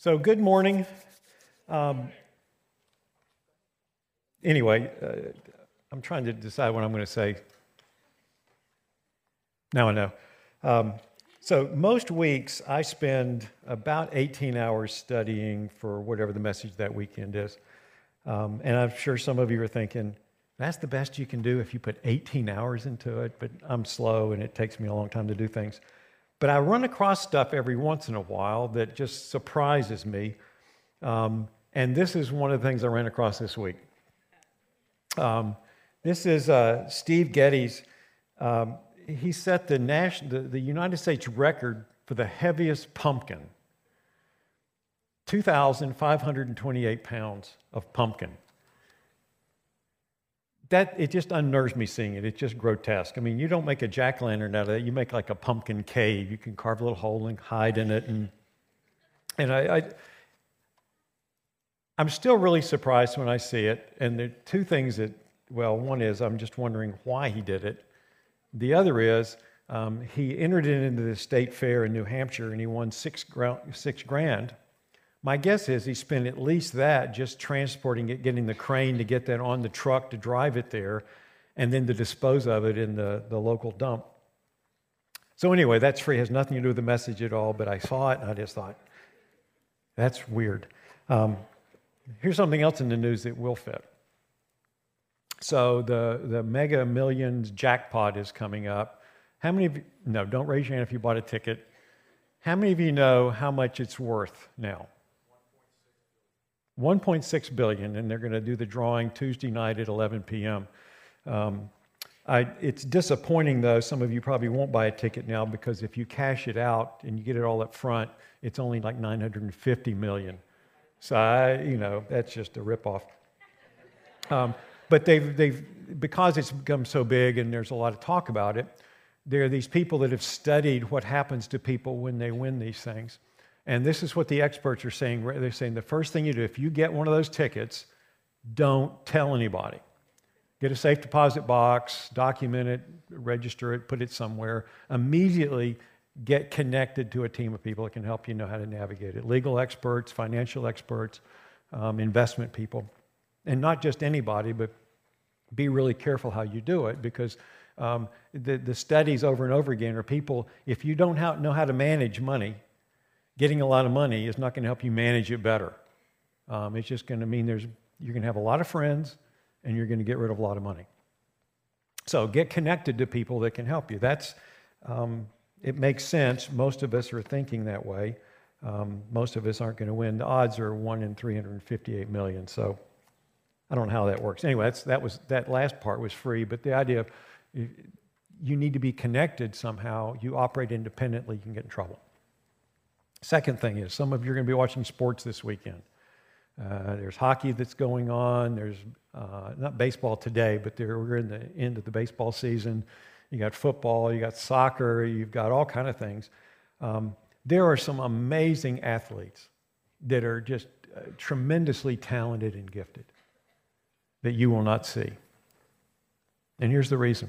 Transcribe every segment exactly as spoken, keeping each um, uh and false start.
So, good morning. Um, anyway, uh, I'm trying to decide what I'm going to say. Now I know. Um, so, most weeks I spend about eighteen hours studying for whatever the message that weekend is. Um, and I'm sure some of you are thinking, that's the best you can do if you put eighteen hours into it, but I'm slow and it takes me a long time to do things. But I run across stuff every once in a while that just surprises me. Um, and this is one of the things I ran across this week. Um, this is uh, Steve Getty's. Um, he set the, national, the, the United States record for the heaviest pumpkin. two thousand five hundred twenty-eight pounds of pumpkin. That, it just unnerves me seeing it. It's just grotesque. I mean, you don't make a jack-o'-lantern out of that. You make like a pumpkin cave. You can carve a little hole and hide in it. And, and I... I I'm still really surprised when I see it, and there are two things that, well, one is I'm just wondering why he did it. The other is um, he entered it into the state fair in New Hampshire, and he won six, six grand. My guess is he spent at least that just transporting it, getting the crane to get that on the truck to drive it there, and then to dispose of it in the, the local dump. So anyway, that's free. It has nothing to do with the message at all, but I saw it, and I just thought, that's weird. Um, Here's something else in the news that will fit. So the, the Mega Millions jackpot is coming up. How many of you, no, don't raise your hand if you bought a ticket. How many of you know how much it's worth now? one point six billion dollars, and they're going to do the drawing Tuesday night at eleven p.m. Um, I, it's disappointing, though. Some of you probably won't buy a ticket now because if you cash it out and you get it all up front, it's only like nine hundred fifty million dollars. So, I, you know, that's just a ripoff. Um, but they've, they've, because it's become so big and there's a lot of talk about it, there are these people that have studied what happens to people when they win these things. And this is what the experts are saying. They're saying the first thing you do, if you get one of those tickets, don't tell anybody. Get a safe deposit box, document it, register it, put it somewhere. Immediately get connected to a team of people that can help you know how to navigate it. Legal experts, financial experts, um, investment people. And not just anybody, but be really careful how you do it because um, the, the studies over and over again are people, if you don't how, know how to manage money, getting a lot of money is not going to help you manage it better. Um, it's just going to mean there's you're going to have a lot of friends and you're going to get rid of a lot of money. So get connected to people that can help you. That's... Um, It makes sense. Most of us are thinking that way. Um, most of us aren't going to win. The odds are one in three hundred fifty-eight million. So I don't know how that works. Anyway, that's, that was that last part was free. But the idea of you need to be connected somehow. You operate independently, you can get in trouble. Second thing is some of you are going to be watching sports this weekend. Uh, there's hockey that's going on. There's uh, not baseball today, but there, we're in the end of the baseball season. You got football, you got soccer, you've got all kind of things. Um, there are some amazing athletes that are just uh, tremendously talented and gifted that you will not see. And here's the reason.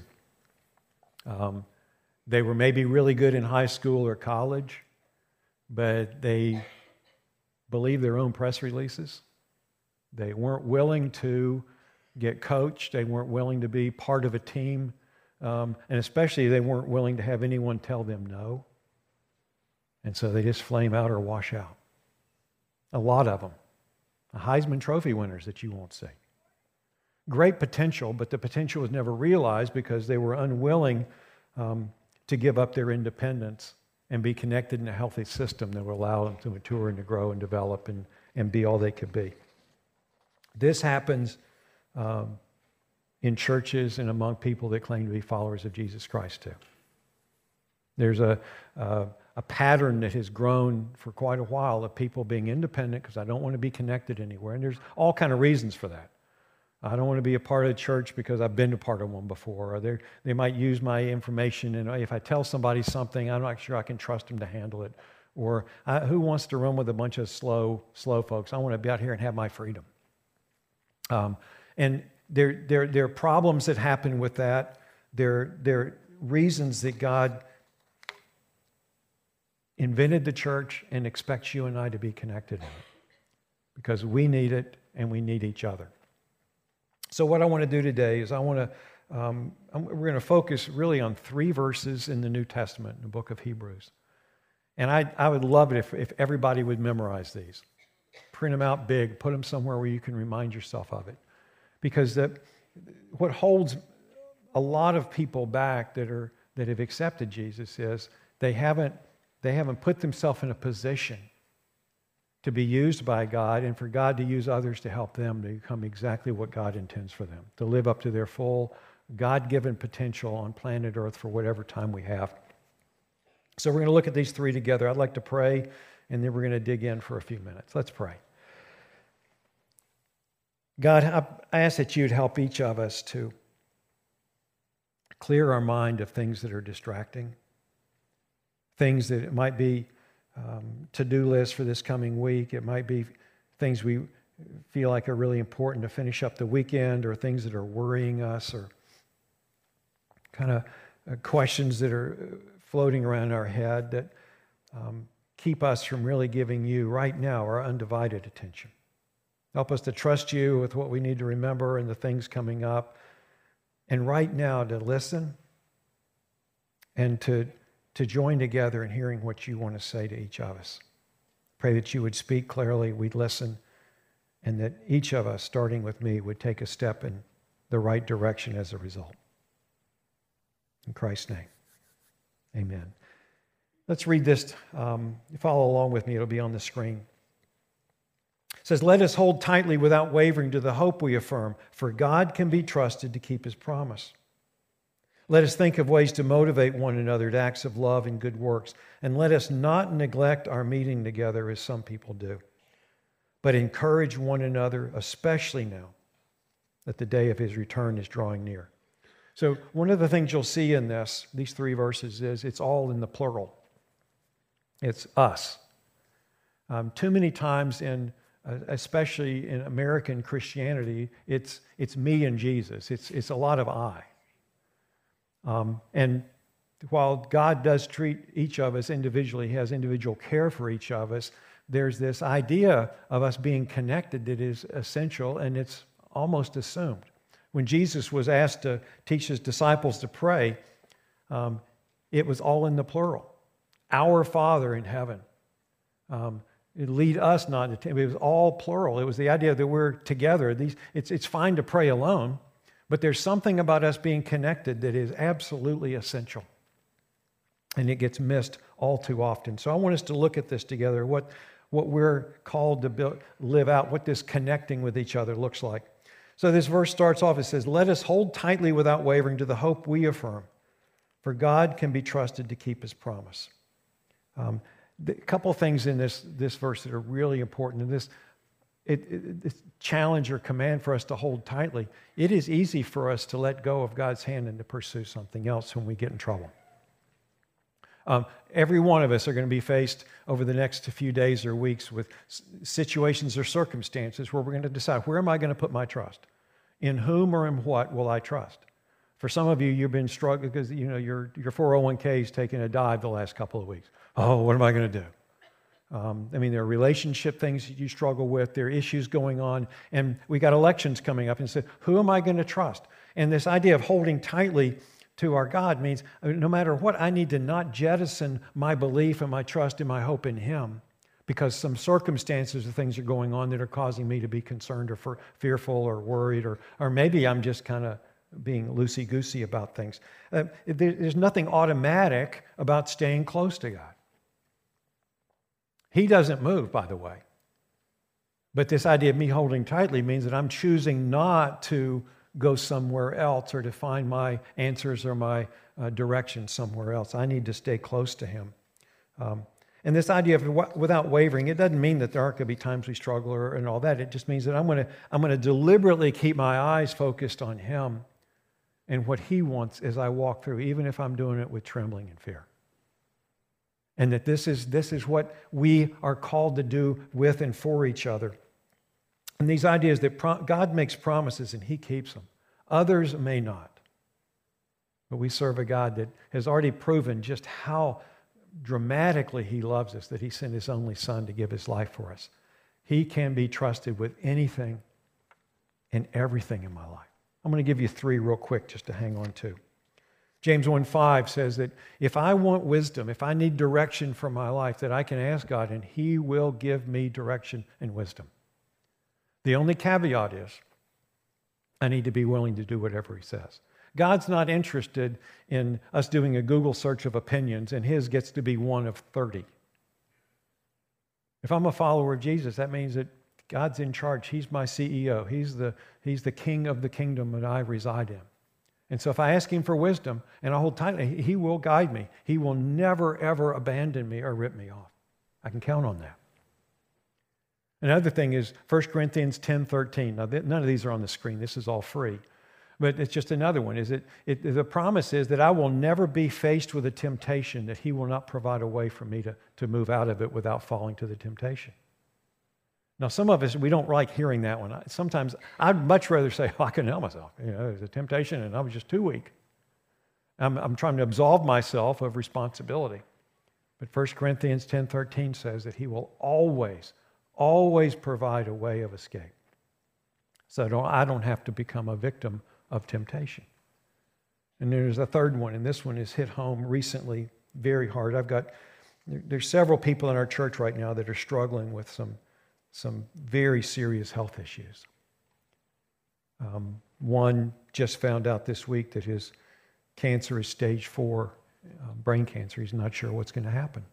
Um, they were maybe really good in high school or college, but they believed their own press releases. They weren't willing to get coached. They weren't willing to be part of a team. Um, and especially they weren't willing to have anyone tell them no. And so they just flame out or wash out. A lot of them. The Heisman Trophy winners that you won't see. Great potential, but the potential was never realized because they were unwilling um, to give up their independence and be connected in a healthy system that would allow them to mature and to grow and develop and, and be all they could be. This happens um, in churches and among people that claim to be followers of Jesus Christ too. There's a, a, a pattern that has grown for quite a while of people being independent because I don't want to be connected anywhere. And there's all kind of reasons for that. I don't want to be a part of the church because I've been a part of one before. Or they might use my information, and if I tell somebody something, I'm not sure I can trust them to handle it. Or I, who wants to run with a bunch of slow, slow folks? I want to be out here and have my freedom. Um, and There, there, there are problems that happen with that. There, there are reasons that God invented the church and expects you and I to be connected in it because we need it and we need each other. So what I want to do today is I want to, um, we're going to focus really on three verses in the New Testament, in the book of Hebrews. And I, I would love it if, if everybody would memorize these. Print them out big, put them somewhere where you can remind yourself of it. Because the, what holds a lot of people back that are that have accepted Jesus is they haven't they haven't put themselves in a position to be used by God and for God to use others to help them to become exactly what God intends for them, to live up to their full God-given potential on planet Earth for whatever time we have. So we're going to look at these three together. I'd like to pray, and then we're going to dig in for a few minutes. Let's pray. God, I ask that you'd help each of us to clear our mind of things that are distracting, things that it might be um, to-do lists for this coming week. It might be things we feel like are really important to finish up the weekend, or things that are worrying us, or kind of uh, questions that are floating around our head that um, keep us from really giving you right now our undivided attention. Help us to trust you with what we need to remember and the things coming up. And right now to listen and to, to join together in hearing what you want to say to each of us. Pray that you would speak clearly, we'd listen, and that each of us, starting with me, would take a step in the right direction as a result. In Christ's name, amen. Let's read this. Um, follow along with me. It'll be on the screen. It says, let us hold tightly without wavering to the hope we affirm, for God can be trusted to keep his promise. Let us think of ways to motivate one another to acts of love and good works, and let us not neglect our meeting together as some people do, but encourage one another, especially now that the day of his return is drawing near. So one of the things you'll see in this, these three verses, is it's all in the plural. It's us. Um, too many times in Uh, especially in American Christianity, it's it's me and Jesus. It's it's a lot of I. Um, and while God does treat each of us individually, he has individual care for each of us, there's this idea of us being connected that is essential, and it's almost assumed. When Jesus was asked to teach his disciples to pray, um, it was all in the plural. Our Father in heaven. Um, It lead us not to tempt. It was all plural. It was the idea that we're together. These, it's, it's fine to pray alone, but there's something about us being connected that is absolutely essential. And it gets missed all too often. So I want us to look at this together, what, what we're called to build, live out, what this connecting with each other looks like. So this verse starts off, it says, let us hold tightly without wavering to the hope we affirm, for God can be trusted to keep his promise. Um, A couple of things in this, this verse that are really important. And this, it, it, this challenge or command for us to hold tightly. It is easy for us to let go of God's hand and to pursue something else when we get in trouble. Um, every one of us are going to be faced over the next few days or weeks with situations or circumstances where we're going to decide, where am I going to put my trust? In whom or in what will I trust? For some of you, you've been struggling because you know your, your four oh one k is taking a dive the last couple of weeks. Oh, what am I going to do? Um, I mean, there are relationship things that you struggle with. There are issues going on. And we got elections coming up and said, who am I going to trust? And this idea of holding tightly to our God means no matter what, I need to not jettison my belief and my trust and my hope in him because some circumstances or things are going on that are causing me to be concerned or for, fearful or worried, or, or maybe I'm just kind of being loosey-goosey about things. Uh, there, there's nothing automatic about staying close to God. He doesn't move, by the way. But this idea of me holding tightly means that I'm choosing not to go somewhere else or to find my answers or my uh, direction somewhere else. I need to stay close to him. Um, and this idea of w- without wavering, it doesn't mean that there aren't going to be times we struggle or, and all that. It just means that I'm going to I'm going to deliberately keep my eyes focused on him and what he wants as I walk through, even if I'm doing it with trembling and fear. And that this is, this is what we are called to do with and for each other. And these ideas that pro- God makes promises and he keeps them. Others may not. But we serve a God that has already proven just how dramatically He loves us, that He sent His only Son to give His life for us. He can be trusted with anything and everything in my life. I'm going to give you three real quick just to hang on to. James one five says that if I want wisdom, if I need direction for my life, that I can ask God and He will give me direction and wisdom. The only caveat is I need to be willing to do whatever He says. God's not interested in us doing a Google search of opinions, and His gets to be one of thirty. If I'm a follower of Jesus, that means that God's in charge. He's my C E O. He's the, he's the king of the kingdom that I reside in. And so if I ask Him for wisdom and I hold tightly, He will guide me. He will never, ever abandon me or rip me off. I can count on that. Another thing is First Corinthians ten thirteen. Now, none of these are on the screen. This is all free. But it's just another one. Is it, it, the promise is that I will never be faced with a temptation that He will not provide a way for me to, to move out of it without falling to the temptation. Now, some of us, we don't like hearing that one. Sometimes I'd much rather say, oh, I can help myself. You know, there's a temptation and I was just too weak. I'm, I'm trying to absolve myself of responsibility. But First Corinthians ten thirteen says that He will always, always provide a way of escape. So I don't, I don't have to become a victim of temptation. And there's a third one, and this one has hit home recently very hard. I've got, there's several people in our church right now that are struggling with some some very serious health issues. Um, one just found out this week that his cancer is stage four uh, brain cancer. He's not sure what's going to happen.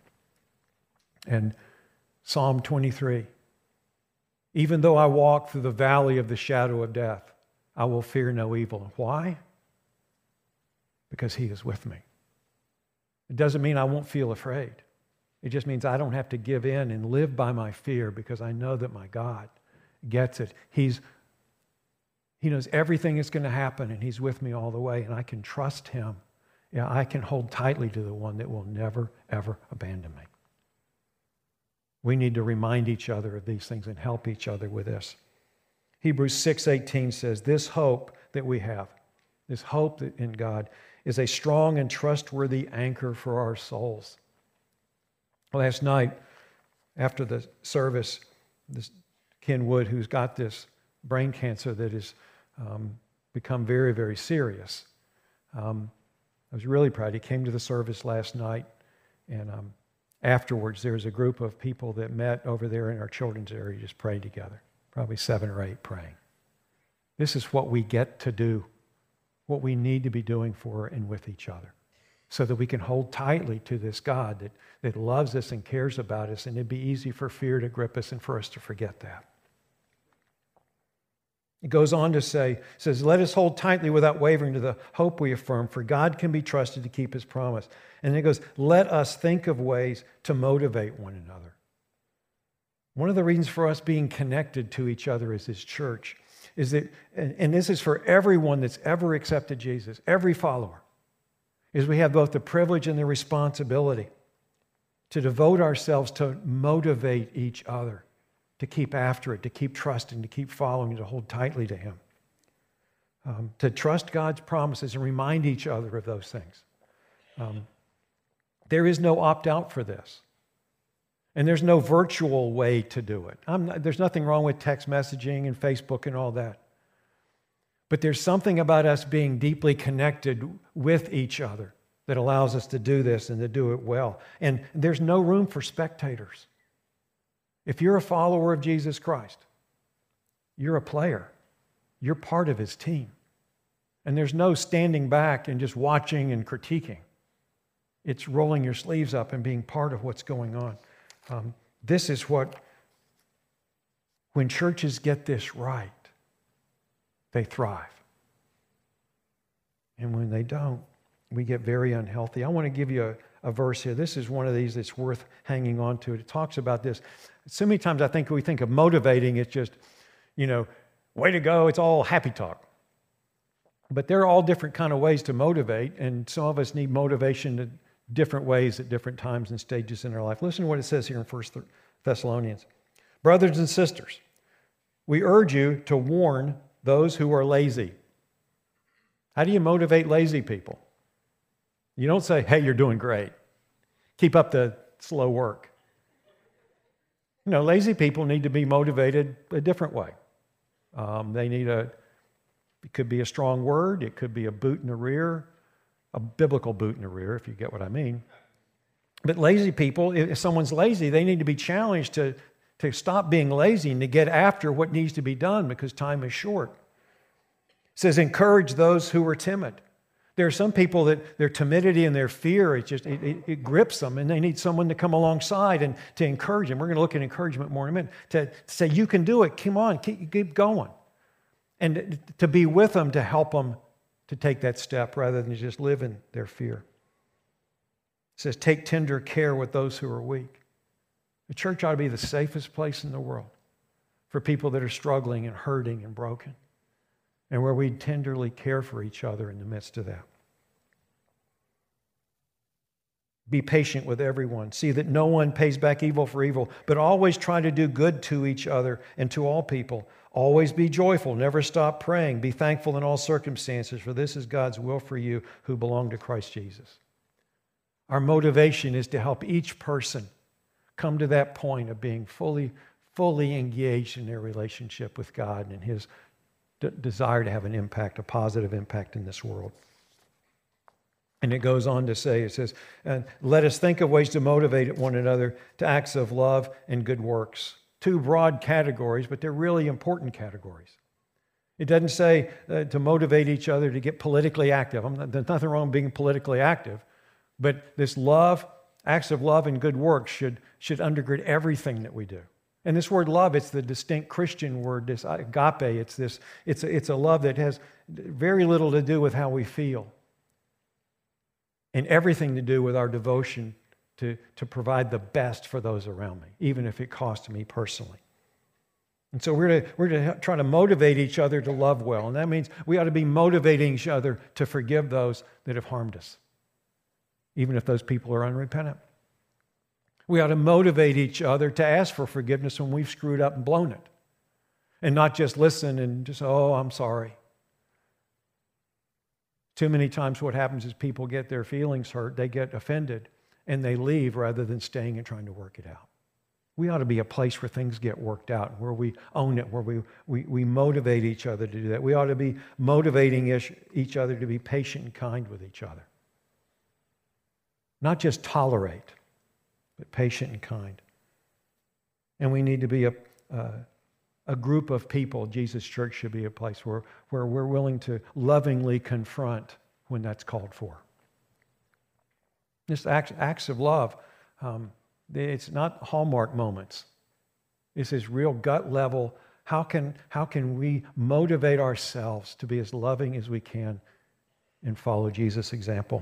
And Psalm twenty-three, even though I walk through the valley of the shadow of death, I will fear no evil. Why? Because He is with me. It doesn't mean I won't feel afraid. It just means I don't have to give in and live by my fear because I know that my God gets it. He's, he knows everything is going to happen and He's with me all the way and I can trust Him. Yeah, I can hold tightly to the one that will never, ever abandon me. We need to remind each other of these things and help each other with this. Hebrews six eighteen says, this hope that we have, this hope in God, is a strong and trustworthy anchor for our souls. Last night, after the service, this Ken Wood, who's got this brain cancer that has um, become very, very serious, um, I was really proud. He came to the service last night, and um, afterwards, there was a group of people that met over there in our children's area, just prayed together, probably seven or eight praying. This is what we get to do, what we need to be doing for and with each other, so that we can hold tightly to this God that, that loves us and cares about us, and it'd be easy for fear to grip us and for us to forget that. It goes on to say, says, let us hold tightly without wavering to the hope we affirm, for God can be trusted to keep His promise. And then it goes, let us think of ways to motivate one another. One of the reasons for us being connected to each other as His church is that, and, and this is for everyone that's ever accepted Jesus, every follower, is we have both the privilege and the responsibility to devote ourselves to motivate each other, to keep after it, to keep trusting, to keep following, to hold tightly to Him, um, to trust God's promises and remind each other of those things. Um, there is no opt-out for this. And there's no virtual way to do it. I'm not, there's nothing wrong with text messaging and Facebook and all that. But there's something about us being deeply connected with each other that allows us to do this and to do it well. And there's no room for spectators. If you're a follower of Jesus Christ, you're a player. You're part of His team. And there's no standing back and just watching and critiquing. It's rolling your sleeves up and being part of what's going on. Um, this is what, when churches get this right, they thrive. And when they don't, we get very unhealthy. I want to give you a, a verse here. This is one of these that's worth hanging on to. It talks about this. So many times I think we think of motivating, it's just, you know, way to go, it's all happy talk. But there are all different kind of ways to motivate, and some of us need motivation in different ways at different times and stages in our life. Listen to what it says here in First Thessalonians. Brothers and sisters, we urge you to warn those who are lazy. How do you motivate lazy people? You don't say, hey, you're doing great. Keep up the slow work. You know, lazy people need to be motivated a different way. Um, they need a, it could be a strong word, it could be a boot in the rear, a biblical boot in the rear, if you get what I mean. But lazy people, if someone's lazy, they need to be challenged to, to stop being lazy and to get after what needs to be done because time is short. It says, encourage those who are timid. There are some people that their timidity and their fear, it just it, it, it grips them, and they need someone to come alongside and to encourage them. We're going to look at encouragement more in a minute. To, to say, you can do it. Come on, keep, keep going. And to be with them to help them to take that step rather than just live in their fear. It says, take tender care with those who are weak. The church ought to be the safest place in the world for people that are struggling and hurting and broken, and where we tenderly care for each other in the midst of that. Be patient with everyone. See that no one pays back evil for evil, but always try to do good to each other and to all people. Always be joyful. Never stop praying. Be thankful in all circumstances, for this is God's will for you who belong to Christ Jesus. Our motivation is to help each person come to that point of being fully, fully engaged in their relationship with God and His d- desire to have an impact, a positive impact in this world. And it goes on to say, it says, uh, let us think of ways to motivate one another to acts of love and good works. Two broad categories, but they're really important categories. It doesn't say uh, to motivate each other to get politically active. I'm not, there's nothing wrong with being politically active, but this love, acts of love and good works should, should undergird everything that we do. And this word love, it's the distinct Christian word, this agape. It's, this, it's, a, it's a love that has very little to do with how we feel, and everything to do with our devotion to, to provide the best for those around me, even if it costs me personally. And so we're to, we're to try to motivate each other to love well. And that means we ought to be motivating each other to forgive those that have harmed us, even if those people are unrepentant. We ought to motivate each other to ask for forgiveness when we've screwed up and blown it, and not just listen and just, oh, I'm sorry. Too many times what happens is people get their feelings hurt, they get offended, and they leave rather than staying and trying to work it out. We ought to be a place where things get worked out, where we own it, where we, we, we motivate each other to do that. We ought to be motivating each, each other to be patient and kind with each other. Not just tolerate, but patient and kind. And we need to be a, uh, a group of people. Jesus Church should be a place where, where we're willing to lovingly confront when that's called for. Just acts, acts of love, um, it's not Hallmark moments. This is real gut level. How can, how can we motivate ourselves to be as loving as we can and follow Jesus' example?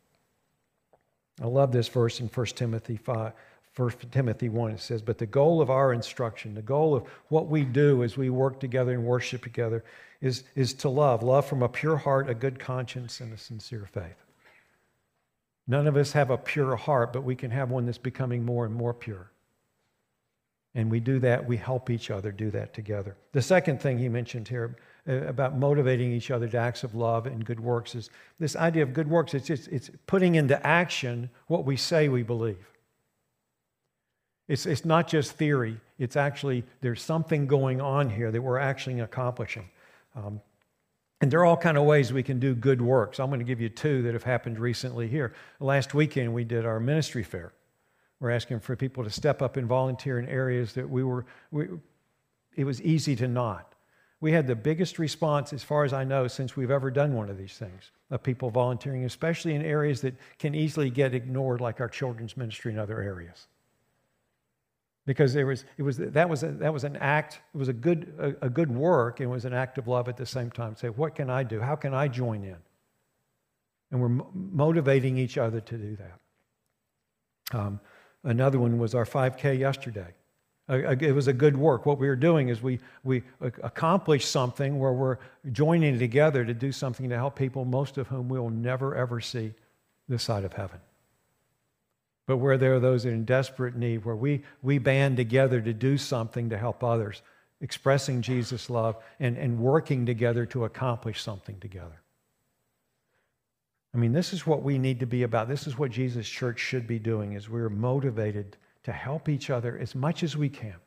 I love this verse in First Timothy five, First Timothy one. It says, but the goal of our instruction, the goal of what we do as we work together and worship together is, is to love. Love from a pure heart, a good conscience, and a sincere faith. None of us have a pure heart, but we can have one that's becoming more and more pure. And we do that, we help each other do that together. The second thing he mentioned here about motivating each other to acts of love and good works is this idea of good works. It's, just, it's putting into action what we say we believe. It's, it's not just theory. It's actually, there's something going on here that we're actually accomplishing. Um, and there are all kind of ways we can do good works. I'm going to give you two that have happened recently here. Last weekend, we did our ministry fair. We're asking for people to step up and volunteer in areas that we were, we, it was easy to not. We had the biggest response, as far as I know, since we've ever done one of these things, of people volunteering, especially in areas that can easily get ignored, like our children's ministry and other areas. Because there was, it was, that was, a, that was an act, it was a good, a, a good work, and it was an act of love at the same time. Say, what can I do? How can I join in? And we're motivating each other to do that. Um, another one was our five K yesterday. It was a good work. What we were doing is we, we accomplished something where we're joining together to do something to help people, most of whom we'll never, ever see this side of heaven. But where there are those in desperate need, where we, we band together to do something to help others, expressing Jesus' love and, and working together to accomplish something together. I mean, this is what we need to be about. This is what Jesus Church should be doing, is we're motivated to help each other as much as we can.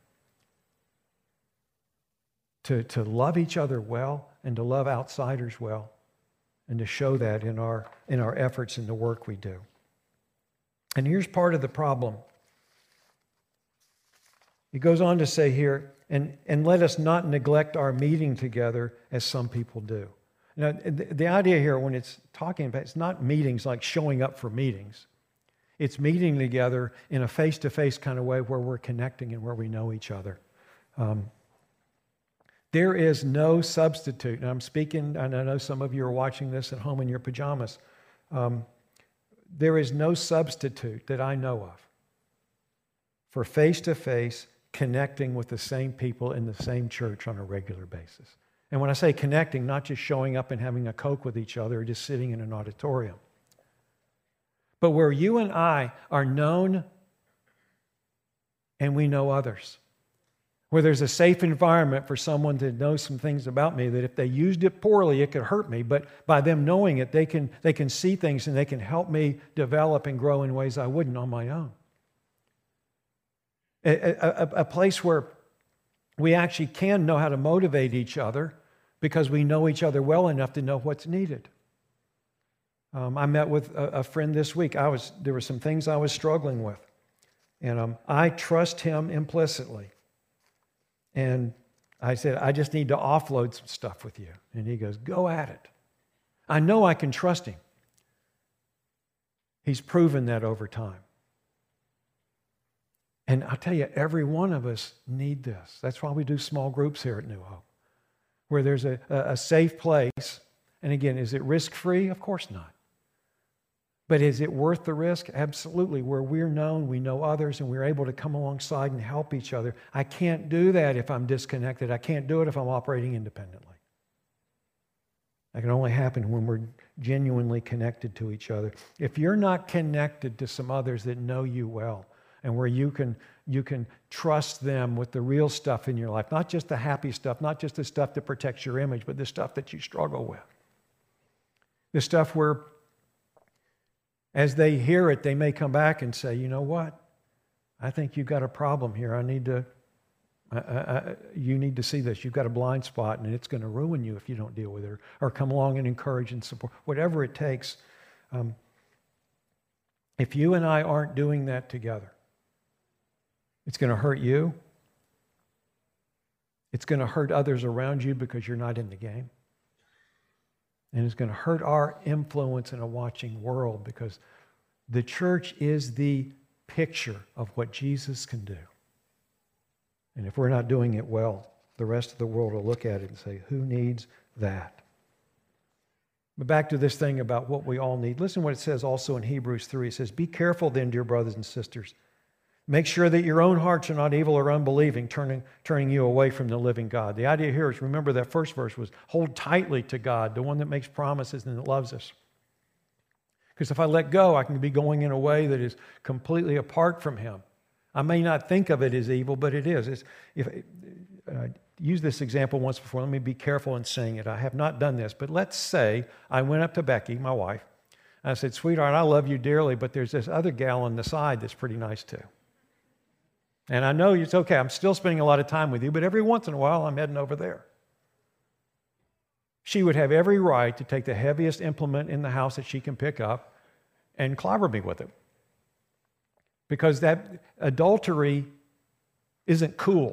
To, to love each other well and to love outsiders well, and to show that in our, in our efforts in the work we do. And here's part of the problem. He goes on to say here, and, and let us not neglect our meeting together as some people do. Now, the, the idea here when it's talking about, it's not meetings like showing up for meetings. It's meeting together in a face-to-face kind of way where we're connecting and where we know each other. Um, there is no substitute. And I'm speaking, and I know some of you are watching this at home in your pajamas. Um, there is no substitute that I know of for face-to-face connecting with the same people in the same church on a regular basis. And when I say connecting, not just showing up and having a Coke with each other or just sitting in an auditorium, but where you and I are known and we know others. Where there's a safe environment for someone to know some things about me that if they used it poorly, it could hurt me. But by them knowing it, they can, they can see things and they can help me develop and grow in ways I wouldn't on my own. A, a, a place where we actually can know how to motivate each other because we know each other well enough to know what's needed. Um, I met with a, a friend this week. I was there were some things I was struggling with. And um, I trust him implicitly. And I said, I just need to offload some stuff with you. And he goes, go at it. I know I can trust him. He's proven that over time. And I'll tell you, every one of us need this. That's why we do small groups here at New Hope, where there's a, a safe place. And again, is it risk-free? Of course not. But is it worth the risk? Absolutely. Where we're known, we know others, and we're able to come alongside and help each other. I can't do that if I'm disconnected. I can't do it if I'm operating independently. That can only happen when we're genuinely connected to each other. If you're not connected to some others that know you well, and where you can, you can trust them with the real stuff in your life, not just the happy stuff, not just the stuff that protects your image, but the stuff that you struggle with. The stuff where as they hear it, they may come back and say, you know what? I think you've got a problem here. I need to, I, I, you need to see this. You've got a blind spot, and it's going to ruin you if you don't deal with it. Or, or come along and encourage and support, whatever it takes. Um, if you and I aren't doing that together, it's going to hurt you. It's going to hurt others around you because you're not in the game. And it's going to hurt our influence in a watching world because the church is the picture of what Jesus can do. And if we're not doing it well, the rest of the world will look at it and say, who needs that? But back to this thing about what we all need. Listen to what it says also in Hebrews three. It says, be careful then, dear brothers and sisters. Make sure that your own hearts are not evil or unbelieving, turning, turning you away from the living God. The idea here is, remember that first verse was, hold tightly to God, the one that makes promises and that loves us. Because if I let go, I can be going in a way that is completely apart from Him. I may not think of it as evil, but it is. It's, if, uh, used this example once before. Let me be careful in saying it. I have not done this, but let's say I went up to Becky, my wife, and I said, sweetheart, I love you dearly, but there's this other gal on the side that's pretty nice too. And I know it's okay, I'm still spending a lot of time with you, but every once in a while I'm heading over there. She would have every right to take the heaviest implement in the house that she can pick up and clobber me with it. Because that adultery isn't cool.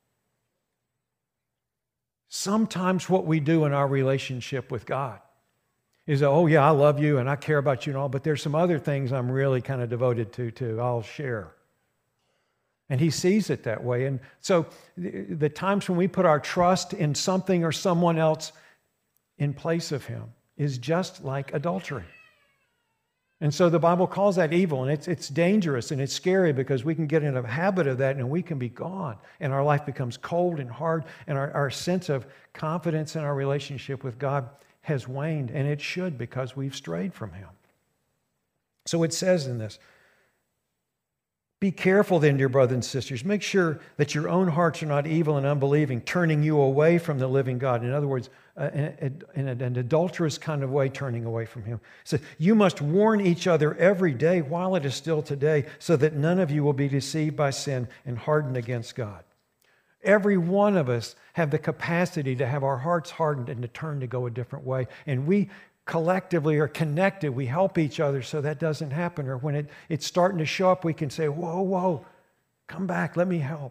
Sometimes what we do in our relationship with God is, oh yeah, I love you and I care about you and all, but there's some other things I'm really kind of devoted to too. I'll share. And He sees it that way. And so the times when we put our trust in something or someone else in place of Him is just like adultery. And so the Bible calls that evil, and it's, it's dangerous and it's scary because we can get in a habit of that and we can be gone. And our life becomes cold and hard, and our, our sense of confidence in our relationship with God has waned, and it should because we've strayed from Him. So it says in this, Be careful then, dear brothers and sisters. Make sure that your own hearts are not evil and unbelieving, turning you away from the living God. In other words, uh, in, in an adulterous kind of way, turning away from Him. So you must warn each other every day while it is still today, so that none of you will be deceived by sin and hardened against God. Every one of us have the capacity to have our hearts hardened and to turn to go a different way. And we collectively are connected. We help each other so that doesn't happen. Or when it, it's starting to show up, we can say, whoa, whoa, come back, let me help.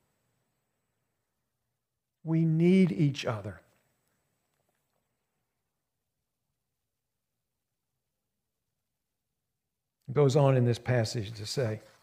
We need each other. It goes on in this passage to say, it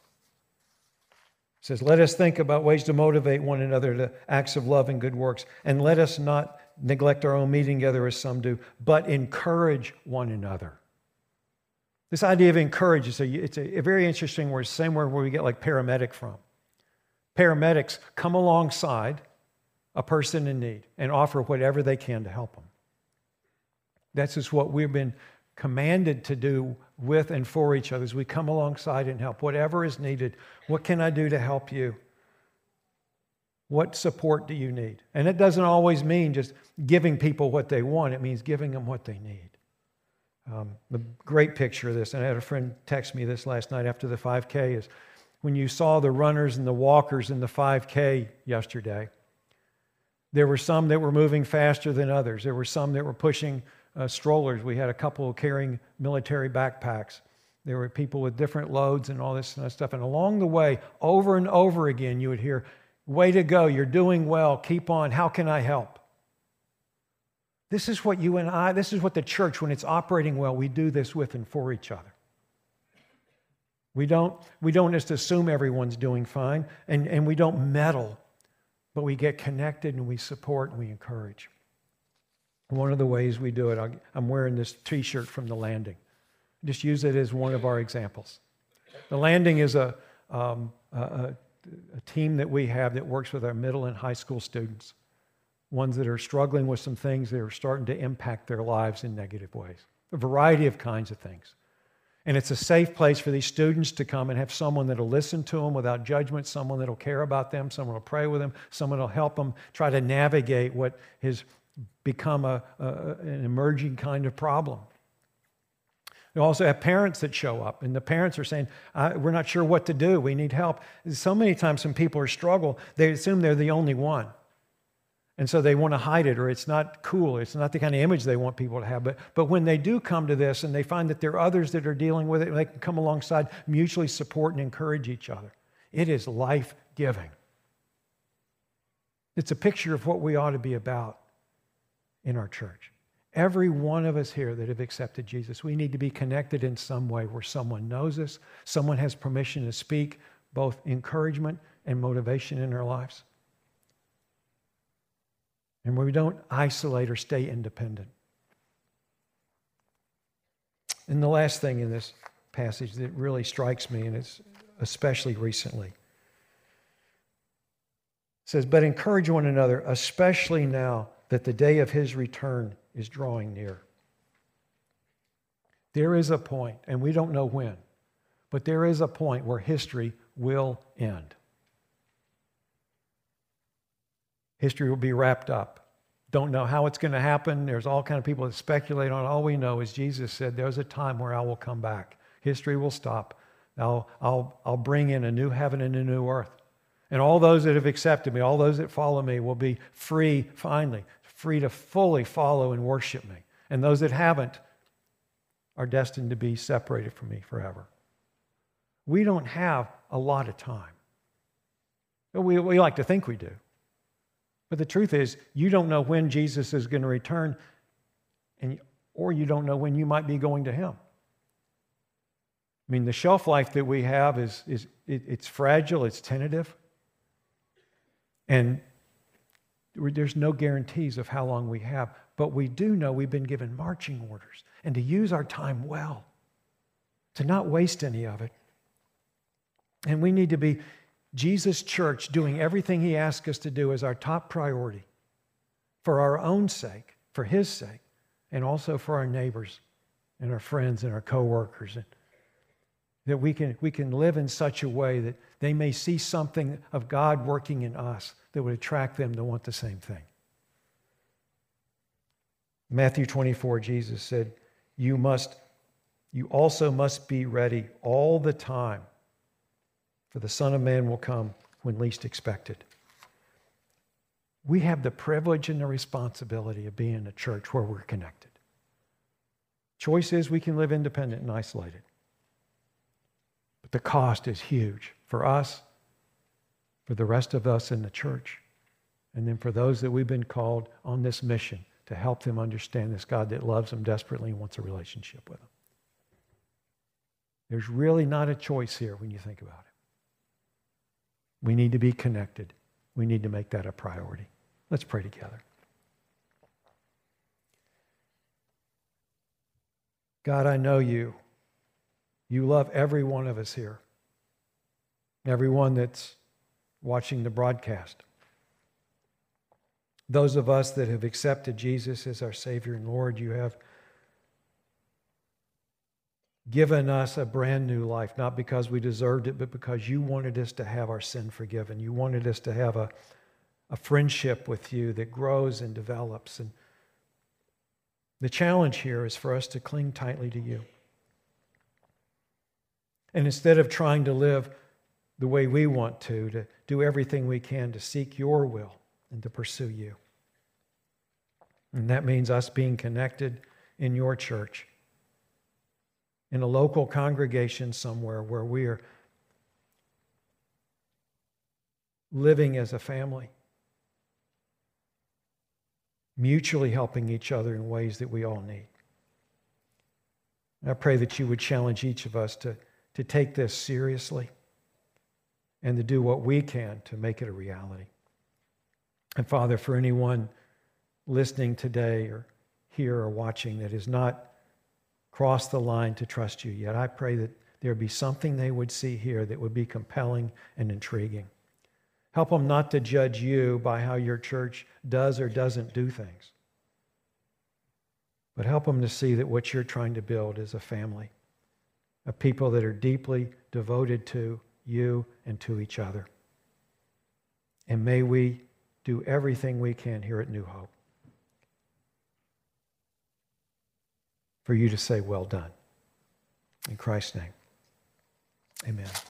says, let us think about ways to motivate one another to acts of love and good works, and let us not neglect our own meeting together as some do, but encourage one another. This idea of encourage is a, it's a, a very interesting word, same word where we get like paramedic from. Paramedics come alongside a person in need and offer whatever they can to help them. That's just what we've been commanded to do with and for each other, as we come alongside and help. Whatever is needed, what can I do to help you? What support do you need? And it doesn't always mean just giving people what they want. It means giving them what they need. Um, the great picture of this, and I had a friend text me this last night after the five K, is when you saw the runners and the walkers in the five K yesterday, there were some that were moving faster than others. There were some that were pushing uh, strollers. We had a couple carrying military backpacks. There were people with different loads and all this kind of stuff. And along the way, over and over again, you would hear, way to go, you're doing well, keep on, how can I help? This is what you and I, this is what the church, when it's operating well, we do this with and for each other. We don't, we don't just assume everyone's doing fine, and, and we don't meddle, but we get connected and we support and we encourage. One of the ways we do it, I'm wearing this t-shirt from The Landing. Just use it as one of our examples. The Landing is a, um, a, a a team that we have that works with our middle and high school students, ones that are struggling with some things that are starting to impact their lives in negative ways, a variety of kinds of things. And it's a safe place for these students to come and have someone that'll listen to them without judgment, someone that'll care about them, someone will pray with them, someone will help them try to navigate what has become a, a, an emerging kind of problem. We also have parents that show up, and the parents are saying, we're not sure what to do. We need help. So many times when people are struggle, they assume they're the only one. And so they want to hide it, or it's not cool. It's not the kind of image they want people to have. But, but when they do come to this and they find that there are others that are dealing with it, they can come alongside, mutually support and encourage each other. It is life-giving. It's a picture of what we ought to be about in our church. Every one of us here that have accepted Jesus, we need to be connected in some way where someone knows us, someone has permission to speak both encouragement and motivation in our lives, and where we don't isolate or stay independent. And the last thing in this passage that really strikes me, and it's especially recently, says, but encourage one another, especially now that the day of His return is drawing near. There is a point, and we don't know when, but there is a point where history will end. History will be wrapped up. Don't know how it's going to happen. There's all kinds of people that speculate on it. All we know is Jesus said, there's a time where I will come back. History will stop. I'll, I'll, I'll bring in a new heaven and a new earth. And all those that have accepted me, all those that follow me will be free, finally, free to fully follow and worship me. And those that haven't are destined to be separated from me forever. We don't have a lot of time. We, we like to think we do. But the truth is, you don't know when Jesus is going to return, and, or you don't know when you might be going to Him. I mean, the shelf life that we have is, is it, it's fragile, it's tentative. And there's no guarantees of how long we have. But we do know we've been given marching orders, and to use our time well, to not waste any of it. And we need to be Jesus Church doing everything He asks us to do as our top priority for our own sake, for His sake, and also for our neighbors and our friends and our coworkers. And that we can, we can live in such a way that they may see something of God working in us that would attract them to want the same thing. Matthew twenty-four, Jesus said, you must, you also must be ready all the time, for the Son of Man will come when least expected. We have the privilege and the responsibility of being a church where we're connected. Choice is we can live independent and isolated. But the cost is huge for us, for the rest of us in the church, and then for those that we've been called on this mission to help them understand this God that loves them desperately and wants a relationship with them. There's really not a choice here when you think about it. We need to be connected. We need to make that a priority. Let's pray together. God, I know you. You love every one of us here. Everyone that's watching the broadcast. Those of us that have accepted Jesus as our Savior and Lord, you have given us a brand new life, not because we deserved it, but because you wanted us to have our sin forgiven. You wanted us to have a, a friendship with you that grows and develops. And the challenge here is for us to cling tightly to you. And instead of trying to live the way we want to, to do everything we can to seek your will and to pursue you. And that means us being connected in your church, in a local congregation somewhere where we are living as a family, mutually helping each other in ways that we all need. And I pray that you would challenge each of us to, to take this seriously and to do what we can to make it a reality. And Father, for anyone listening today or here or watching that has not crossed the line to trust you yet, I pray that there be something they would see here that would be compelling and intriguing. Help them not to judge you by how your church does or doesn't do things, but help them to see that what you're trying to build is a family of people that are deeply devoted to you and to each other. And may we do everything we can here at New Hope for you to say, well done. In Christ's name, amen.